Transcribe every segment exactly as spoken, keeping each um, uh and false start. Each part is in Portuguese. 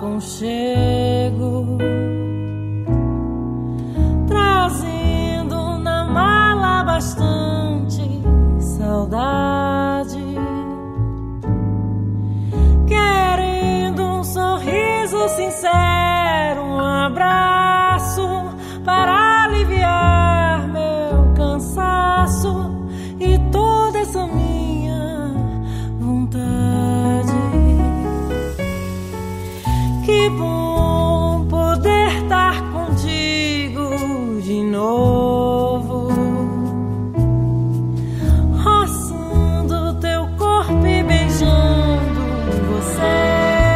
aconchego, trazendo na mala bastante saudade, querendo um sorriso sincero, um abraço para aliviar meu cansaço e toda essa minha vontade. Que bom poder estar contigo de novo, roçando teu corpo e beijando você.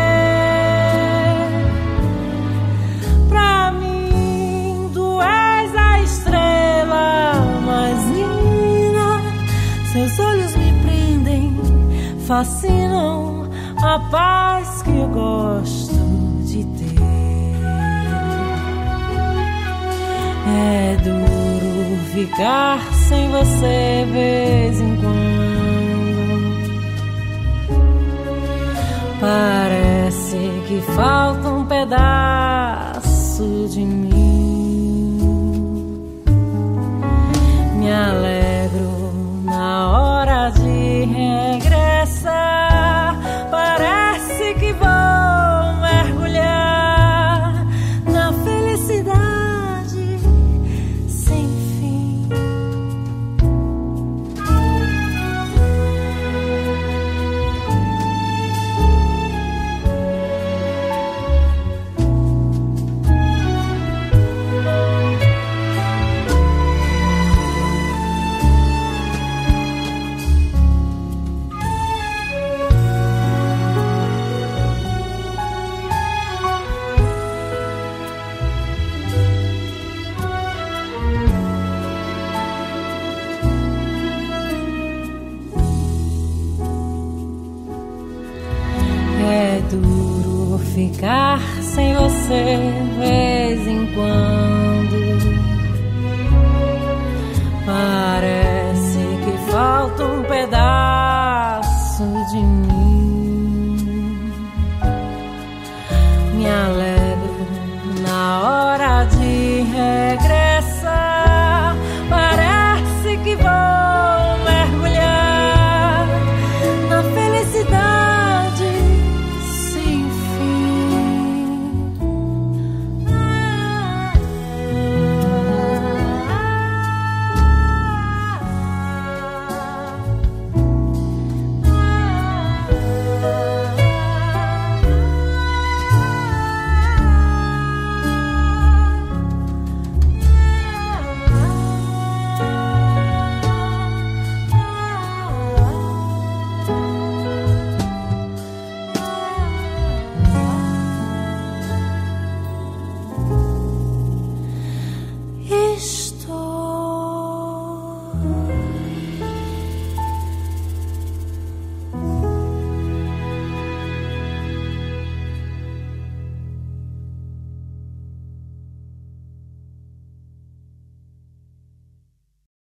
Pra mim tu és a estrela mais linda, seus olhos me prendem, fascinam, a paz que eu gosto de ter. É duro ficar sem você vez em quando, parece que falta um pedaço de mim. Me alegro na hora de regressar, parece que vou mergulhar na felicidade sem fim. É duro ficar sem você vez em quando, parece que falta um pedaço de mim.